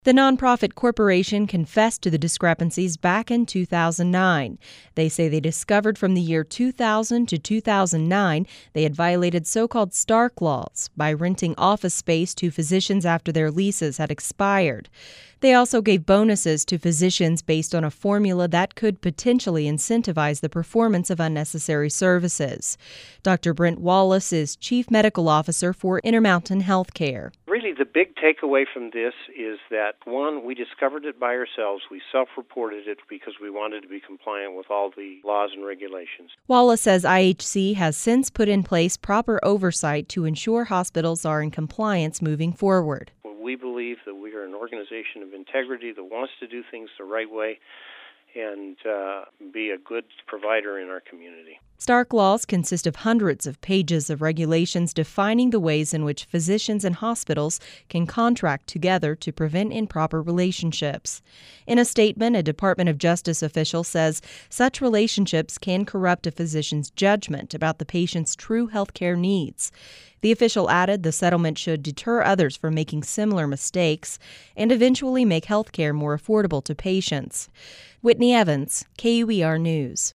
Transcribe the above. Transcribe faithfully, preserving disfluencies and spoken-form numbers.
The nonprofit corporation confessed to the discrepancies back in two thousand nine. They say they discovered from the year two thousand to two thousand nine they had violated so-called Stark laws by renting office space to physicians after their leases had expired. They also gave bonuses to physicians based on a formula that could potentially incentivize the performance of unnecessary services. Doctor Brent Wallace is Chief Medical Officer for Intermountain Healthcare. Really, the big takeaway from this is that, one, we discovered it by ourselves. We self-reported it because we wanted to be compliant with all the laws and regulations. Wallace says I H C has since put in place proper oversight to ensure hospitals are in compliance moving forward. We believe that we are an organization of integrity that wants to do things the right way and uh, be a good provider in our community. Stark laws consist of hundreds of pages of regulations defining the ways in which physicians and hospitals can contract together to prevent improper relationships. In a statement, a Department of Justice official says such relationships can corrupt a physician's judgment about the patient's true health care needs. The official added the settlement should deter others from making similar mistakes and eventually make health care more affordable to patients. Whitney Evans, K U E R News.